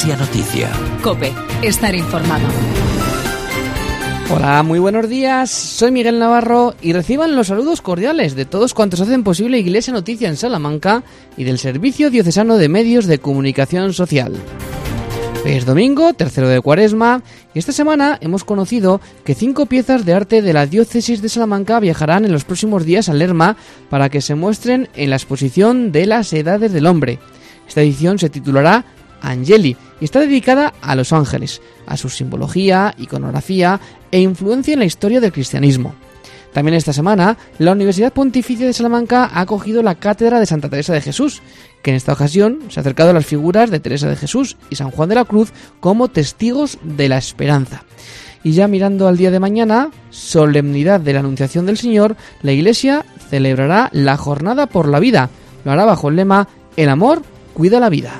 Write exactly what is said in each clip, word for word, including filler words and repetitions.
Iglesia Noticia. COPE, estar informado. Hola, muy buenos días, soy Miguel Navarro y reciban los saludos cordiales de todos cuantos hacen posible Iglesia Noticia en Salamanca y del Servicio Diocesano de Medios de Comunicación Social. Hoy es domingo, tercero de Cuaresma, y esta semana hemos conocido que cinco piezas de arte de la Diócesis de Salamanca viajarán en los próximos días a Lerma para que se muestren en la exposición de las Edades del Hombre. Esta edición se titulará Angeli y está dedicada a los ángeles, a su simbología, iconografía e influencia en la historia del cristianismo. También esta semana, la Universidad Pontificia de Salamanca ha acogido la Cátedra de Santa Teresa de Jesús, que en esta ocasión se ha acercado a las figuras de Teresa de Jesús y San Juan de la Cruz como testigos de la esperanza. Y ya mirando al día de mañana, solemnidad de la Anunciación del Señor, la Iglesia celebrará la Jornada por la Vida. Lo hará bajo el lema El amor cuida la vida.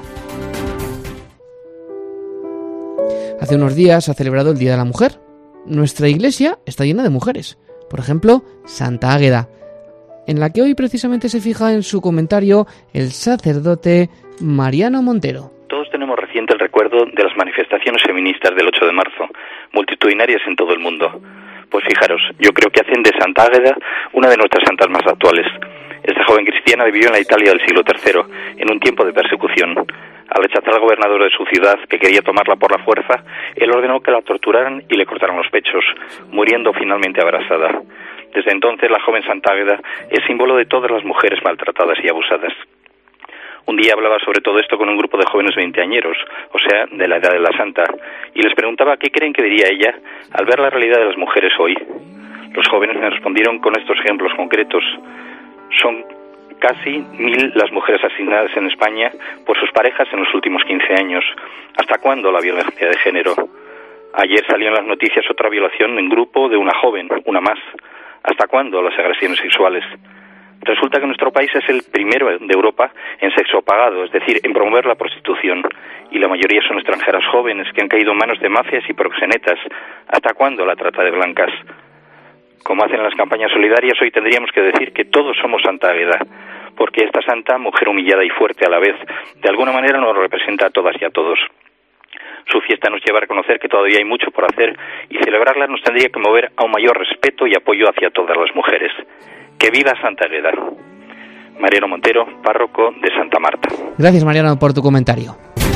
Hace unos días se ha celebrado el Día de la Mujer. Nuestra Iglesia está llena de mujeres. Por ejemplo, Santa Águeda, en la que hoy precisamente se fija en su comentario el sacerdote Mariano Montero. Todos tenemos reciente el recuerdo de las manifestaciones feministas del ocho de marzo, multitudinarias en todo el mundo. Pues fijaros, yo creo que hacen de Santa Águeda una de nuestras santas más actuales. Esta joven cristiana vivió en la Italia del siglo tercero, en un tiempo de persecución. Al rechazar al gobernador de su ciudad, que quería tomarla por la fuerza, él ordenó que la torturaran y le cortaran los pechos, muriendo finalmente abrazada. Desde entonces, la joven Santa Águeda es símbolo de todas las mujeres maltratadas y abusadas. Un día hablaba sobre todo esto con un grupo de jóvenes veinteañeros, o sea, de la edad de la santa, y les preguntaba qué creen que diría ella al ver la realidad de las mujeres hoy. Los jóvenes me respondieron con estos ejemplos concretos. Son casi mil las mujeres asesinadas en España por sus parejas en los últimos quince años. ¿Hasta cuándo la violencia de género? Ayer salió en las noticias otra violación en grupo de una joven, una más. ¿Hasta cuándo las agresiones sexuales? Resulta que nuestro país es el primero de Europa en sexo pagado, es decir, en promover la prostitución. Y la mayoría son extranjeras jóvenes que han caído en manos de mafias y proxenetas. ¿Hasta cuándo la trata de blancas? Como hacen las campañas solidarias, hoy tendríamos que decir que todos somos Santa Águeda, porque esta santa, mujer humillada y fuerte a la vez, de alguna manera nos representa a todas y a todos. Su fiesta nos lleva a reconocer que todavía hay mucho por hacer y celebrarla nos tendría que mover a un mayor respeto y apoyo hacia todas las mujeres. ¡Que viva Santa Águeda! Mariano Montero, párroco de Santa Marta. Gracias, Mariano, por tu comentario.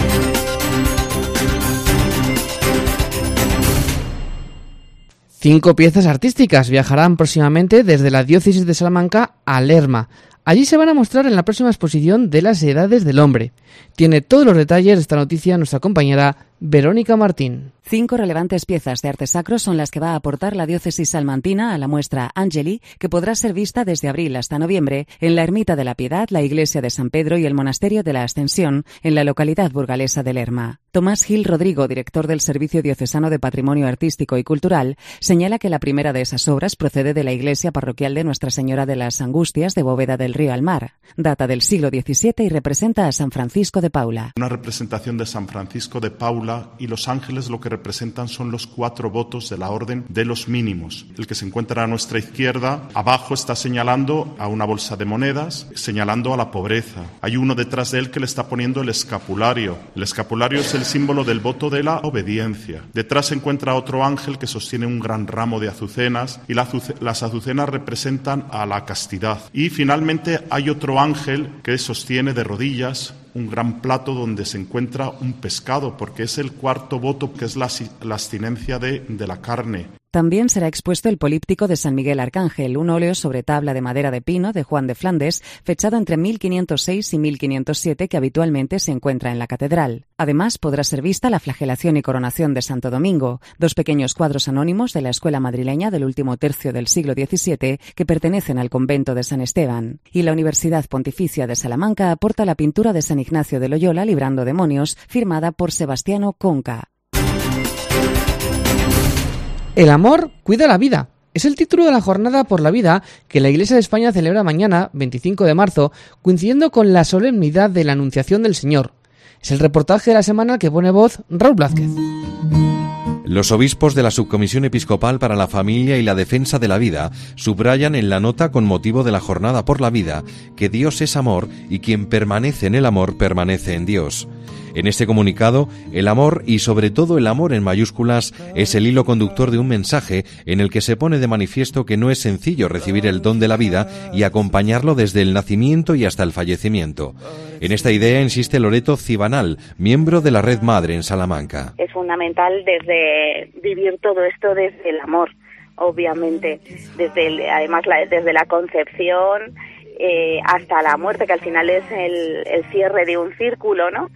Cinco piezas artísticas viajarán próximamente desde la Diócesis de Salamanca a Lerma. Allí se van a mostrar en la próxima exposición de las Edades del Hombre. Tiene todos los detalles de esta noticia nuestra compañera Verónica Martín. Cinco relevantes piezas de arte sacro son las que va a aportar la diócesis salmantina a la muestra Angeli, que podrá ser vista desde abril hasta noviembre en la Ermita de la Piedad, la Iglesia de San Pedro y el Monasterio de la Ascensión, en la localidad burgalesa de Lerma. Tomás Gil Rodrigo, director del Servicio Diocesano de Patrimonio Artístico y Cultural, señala que la primera de esas obras procede de la iglesia parroquial de Nuestra Señora de las Angustias de Bóveda del Río al Mar. Data del siglo diecisiete y representa a San Francisco de Paula. Una representación de San Francisco de Paula, y los ángeles lo que representan son los cuatro votos de la Orden de los Mínimos. El que se encuentra a nuestra izquierda, abajo está señalando a una bolsa de monedas, señalando a la pobreza. Hay uno detrás de él que le está poniendo el escapulario. El escapulario es el símbolo del voto de la obediencia. Detrás se encuentra otro ángel que sostiene un gran ramo de azucenas y la azuce- las azucenas representan a la castidad. Y finalmente hay otro ángel que sostiene de rodillas un gran plato donde se encuentra un pescado, porque es el cuarto voto, que es la, la abstinencia de, de la carne. También será expuesto el políptico de San Miguel Arcángel, un óleo sobre tabla de madera de pino de Juan de Flandes, fechado entre mil quinientos seis y mil quinientos siete, que habitualmente se encuentra en la catedral. Además, podrá ser vista la flagelación y coronación de Santo Domingo, dos pequeños cuadros anónimos de la escuela madrileña del último tercio del siglo diecisiete que pertenecen al convento de San Esteban. Y la Universidad Pontificia de Salamanca aporta la pintura de San Ignacio de Loyola, librando demonios, firmada por Sebastiano Conca. El amor cuida la vida. Es el título de la Jornada por la Vida que la Iglesia de España celebra mañana, veinticinco de marzo, coincidiendo con la solemnidad de la Anunciación del Señor. Es el reportaje de la semana que pone voz Raúl Blázquez. Los obispos de la Subcomisión Episcopal para la Familia y la Defensa de la Vida subrayan en la nota con motivo de la Jornada por la Vida que Dios es amor y quien permanece en el amor permanece en Dios. En este comunicado, el amor, y sobre todo el amor en mayúsculas, es el hilo conductor de un mensaje en el que se pone de manifiesto que no es sencillo recibir el don de la vida y acompañarlo desde el nacimiento y hasta el fallecimiento. En esta idea insiste Loreto Cibanal, miembro de la Red Madre en Salamanca. Es fundamental desde vivir todo esto desde el amor, obviamente, desde el, además la, desde la concepción eh, hasta la muerte, que al final es el, el cierre de un círculo, ¿no?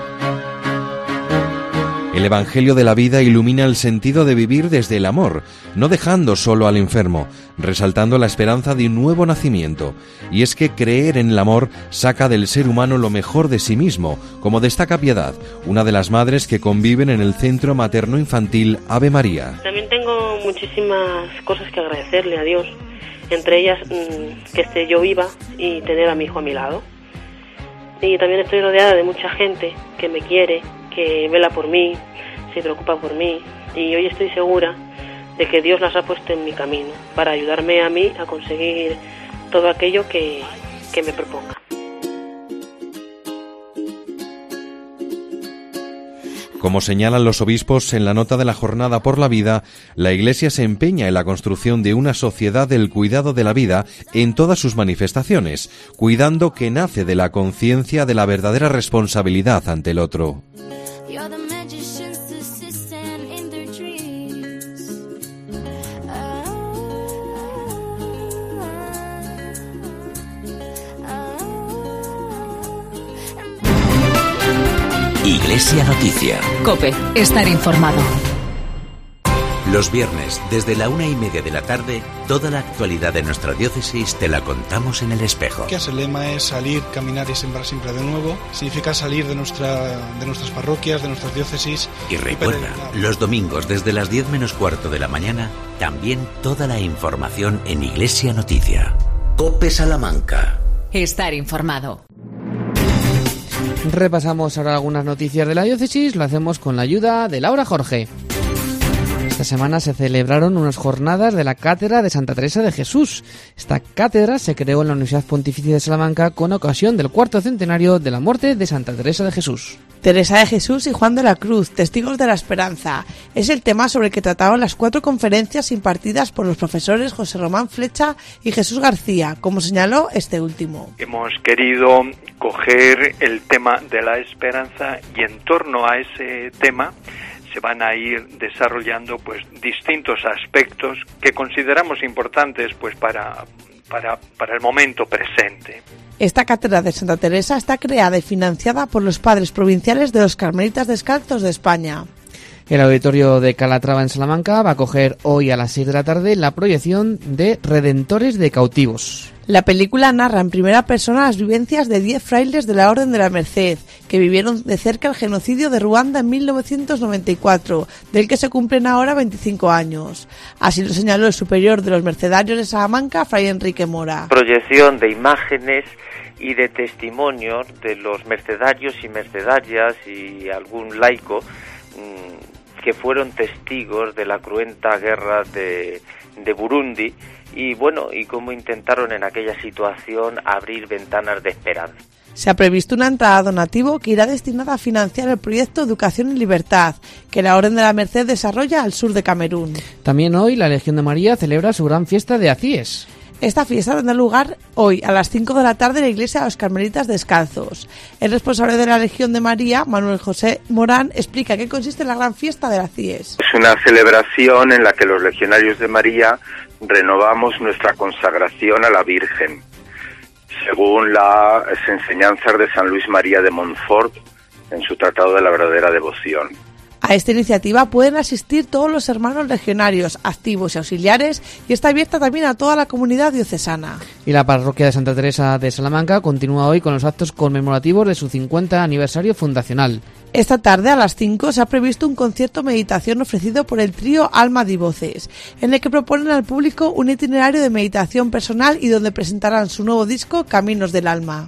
El Evangelio de la vida ilumina el sentido de vivir desde el amor, no dejando solo al enfermo, resaltando la esperanza de un nuevo nacimiento. Y es que creer en el amor saca del ser humano lo mejor de sí mismo, como destaca Piedad, una de las madres que conviven en el Centro Materno-Infantil Ave María. También tengo muchísimas cosas que agradecerle a Dios, entre ellas mmm, que esté yo viva y tener a mi hijo a mi lado. Y también estoy rodeada de mucha gente que me quiere, que vela por mí, se preocupa por mí, y hoy estoy segura de que Dios las ha puesto en mi camino para ayudarme a mí a conseguir todo aquello que, que me proponga. Como señalan los obispos en la nota de la Jornada por la Vida, la Iglesia se empeña en la construcción de una sociedad del cuidado de la vida en todas sus manifestaciones, cuidando que nace de la conciencia de la verdadera responsabilidad ante el otro. Iglesia Noticia. COPE, estar informado. Los viernes, desde la una y media de la tarde, toda la actualidad de nuestra diócesis te la contamos en El Espejo. El lema es salir, caminar y sembrar siempre de nuevo. Significa salir de, nuestra, de nuestras parroquias, de nuestras diócesis. Y recuerda, y los domingos desde las diez menos cuarto de la mañana, también toda la información en Iglesia Noticia. COPE Salamanca. Estar informado. Repasamos ahora algunas noticias de la diócesis, lo hacemos con la ayuda de Laura Jorge. Esta semana se celebraron unas jornadas de la Cátedra de Santa Teresa de Jesús. Esta cátedra se creó en la Universidad Pontificia de Salamanca con ocasión del cuarto centenario de la muerte de Santa Teresa de Jesús. Teresa de Jesús y Juan de la Cruz, testigos de la esperanza. Es el tema sobre el que trataron las cuatro conferencias impartidas por los profesores José Román Flecha y Jesús García, como señaló este último. Hemos querido coger el tema de la esperanza y en torno a ese tema se van a ir desarrollando pues distintos aspectos que consideramos importantes pues para, para, para el momento presente. Esta cátedra de Santa Teresa está creada y financiada por los padres provinciales de los Carmelitas Descalzos de España. El auditorio de Calatrava en Salamanca va a acoger hoy a las seis de la tarde la proyección de Redentores de Cautivos. La película narra en primera persona las vivencias de diez frailes de la Orden de la Merced, que vivieron de cerca el genocidio de Ruanda en mil novecientos noventa y cuatro, del que se cumplen ahora veinticinco años. Así lo señaló el superior de los mercedarios de Salamanca, Fray Enrique Mora. Proyección de imágenes y de testimonios de los mercedarios y mercedarias y algún laico mmm, que fueron testigos de la cruenta guerra de, de Burundi y bueno, y cómo intentaron en aquella situación abrir ventanas de esperanza. Se ha previsto una entrada donativo que irá destinada a financiar el proyecto Educación en Libertad, que la Orden de la Merced desarrolla al sur de Camerún. También hoy la Legión de María celebra su gran fiesta de Acíes. Esta fiesta tendrá lugar hoy a las cinco de la tarde en la iglesia de los Carmelitas Descalzos. El responsable de la Legión de María, Manuel José Morán, explica qué consiste la gran fiesta de las C I E S. Es una celebración en la que los legionarios de María renovamos nuestra consagración a la Virgen, según las enseñanzas de San Luis María de Montfort en su Tratado de la Verdadera Devoción. A esta iniciativa pueden asistir todos los hermanos legionarios, activos y auxiliares, y está abierta también a toda la comunidad diocesana. Y la parroquia de Santa Teresa de Salamanca continúa hoy con los actos conmemorativos de su cincuenta aniversario fundacional. Esta tarde a las cinco se ha previsto un concierto meditación ofrecido por el trío Alma di Voces, en el que proponen al público un itinerario de meditación personal y donde presentarán su nuevo disco Caminos del Alma.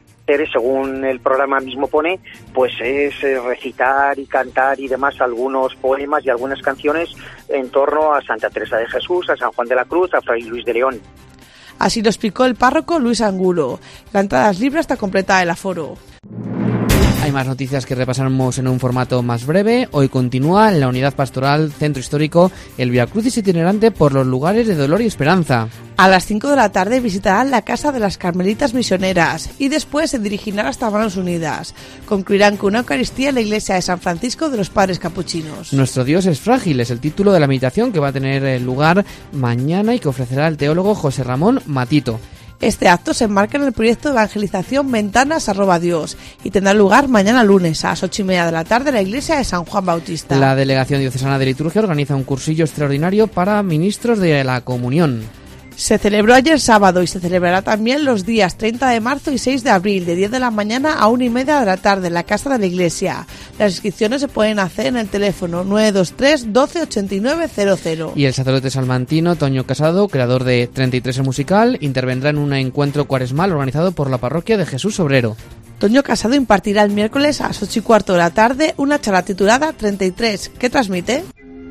Según el programa mismo pone, pues es recitar y cantar y demás algunos poemas y algunas canciones en torno a Santa Teresa de Jesús, a San Juan de la Cruz, a Fray Luis de León. Así lo explicó el párroco Luis Angulo. La entrada es libre hasta completar el aforo. Hay Hay más noticias que repasamos en un formato más breve. Hoy continúa en la Unidad Pastoral Centro Histórico el Vía Crucis itinerante por los lugares de dolor y esperanza. A las cinco de la tarde visitarán la Casa de las Carmelitas Misioneras y después se dirigirán hasta Manos Unidas. Concluirán con una Eucaristía en la iglesia de San Francisco de los Padres Capuchinos. Nuestro Dios es frágil es el título de la meditación que va a tener lugar mañana y que ofrecerá el teólogo José Ramón Matito. Este acto se enmarca en el proyecto de evangelización Ventanas arroba Dios y tendrá lugar mañana lunes a las ocho y media de la tarde en la iglesia de San Juan Bautista. La Delegación Diocesana de Liturgia organiza un cursillo extraordinario para ministros de la Comunión. Se celebró ayer sábado y se celebrará también los días treinta de marzo y seis de abril, de diez de la mañana a una y media de la tarde en la Casa de la Iglesia. Las inscripciones se pueden hacer en el teléfono nueve dos tres doce ochenta y nueve cero cero. Y el sacerdote salmantino Toño Casado, creador de treinta y tres el musical, intervendrá en un encuentro cuaresmal organizado por la parroquia de Jesús Obrero. Toño Casado impartirá el miércoles a las ocho y cuarto de la tarde una charla titulada treinta y tres, que transmite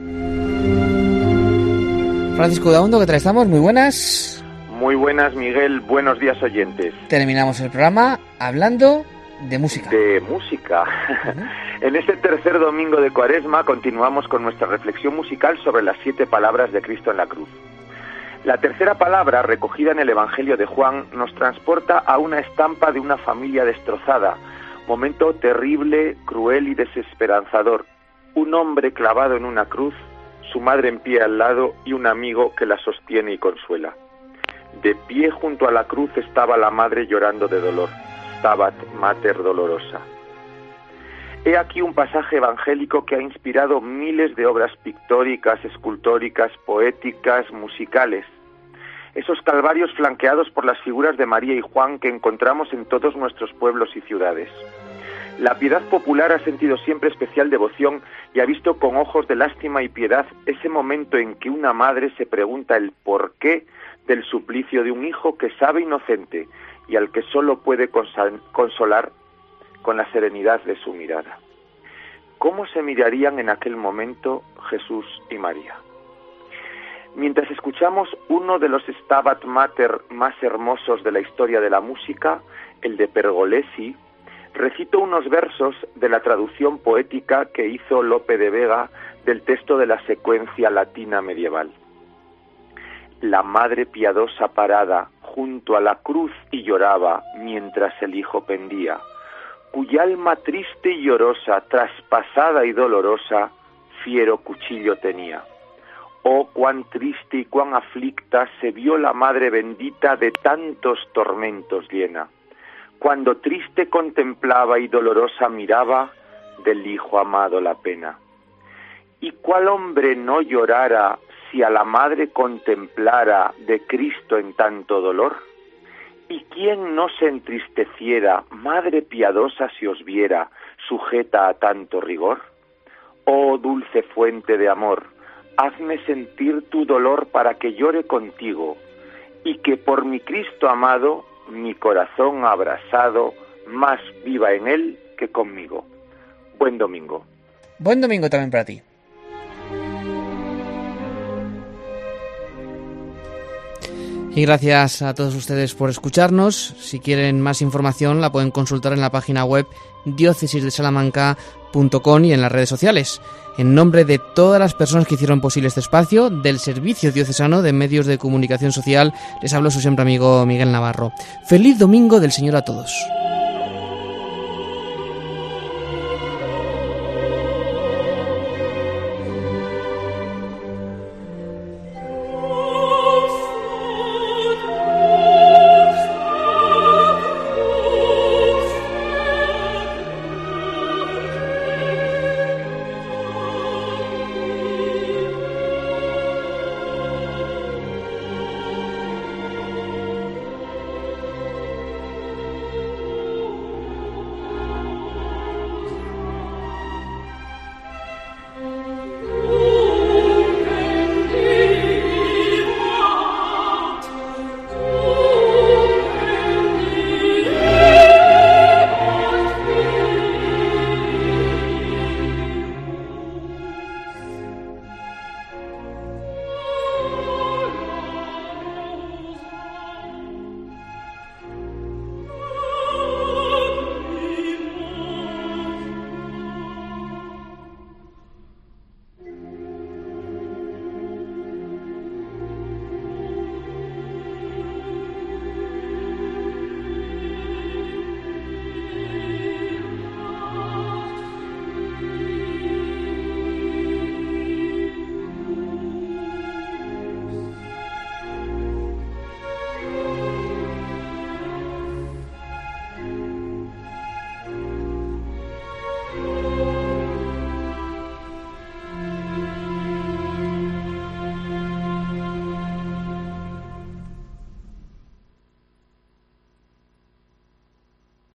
Francisco Daundo, ¿qué tal estamos? Muy buenas. Muy buenas, Miguel. Buenos días, oyentes. Terminamos el programa hablando de música. De música. Uh-huh. En este tercer domingo de Cuaresma continuamos con nuestra reflexión musical sobre las siete palabras de Cristo en la cruz. La tercera palabra, recogida en el Evangelio de Juan, nos transporta a una estampa de una familia destrozada, momento terrible, cruel y desesperanzador. Un hombre clavado en una cruz, su madre en pie al lado y un amigo que la sostiene y consuela. De pie junto a la cruz estaba la madre llorando de dolor. Stabat Mater Dolorosa. He aquí un pasaje evangélico que ha inspirado miles de obras pictóricas, escultóricas, poéticas, musicales. Esos calvarios flanqueados por las figuras de María y Juan que encontramos en todos nuestros pueblos y ciudades. La piedad popular ha sentido siempre especial devoción y ha visto con ojos de lástima y piedad ese momento en que una madre se pregunta el porqué del suplicio de un hijo que sabe inocente y al que solo puede consolar con la serenidad de su mirada. ¿Cómo se mirarían en aquel momento Jesús y María? Mientras escuchamos uno de los Stabat Mater más hermosos de la historia de la música, el de Pergolesi, recito unos versos de la traducción poética que hizo Lope de Vega del texto de la secuencia latina medieval. La madre piadosa parada junto a la cruz y lloraba mientras el hijo pendía, cuya alma triste y llorosa, traspasada y dolorosa, fiero cuchillo tenía. Oh, cuán triste y cuán aflicta se vio la madre bendita de tantos tormentos llena, cuando triste contemplaba y dolorosa miraba del hijo amado la pena. ¿Y cuál hombre no llorara si a la madre contemplara de Cristo en tanto dolor? ¿Y quién no se entristeciera, madre piadosa, si os viera sujeta a tanto rigor? Oh dulce fuente de amor, hazme sentir tu dolor para que llore contigo, y que por mi Cristo amado, mi corazón abrasado, más viva en él que conmigo. Buen domingo. Buen domingo también para ti. Y gracias a todos ustedes por escucharnos. Si quieren más información la pueden consultar en la página web diócesis de salamanca punto com y en las redes sociales. En nombre de todas las personas que hicieron posible este espacio, del Servicio Diocesano de Medios de Comunicación Social, les hablo su siempre amigo Miguel Navarro. Feliz domingo del Señor a todos.